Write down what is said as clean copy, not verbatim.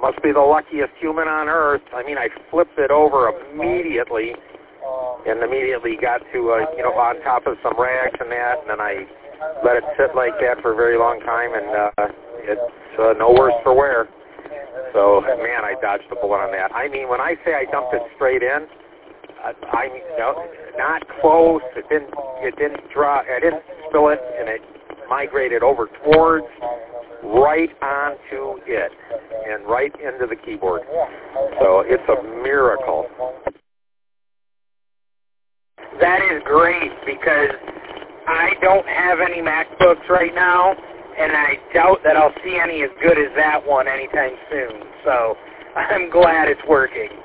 must be the luckiest human on earth. I mean, I flipped it over immediately, and immediately got to, on top of some rags and that, and then I let it sit like that for a very long time, and it's no worse for wear. So, man, I dodged a bullet on that. I mean, when I say I dumped it straight in, I mean, not close. It didn't drop. I didn't spill it, and it migrated over towards, right onto it, and right into the keyboard. So it's a miracle. That is great, because I don't have any MacBooks right now, and I doubt that I'll see any as good as that one anytime soon. So I'm glad it's working.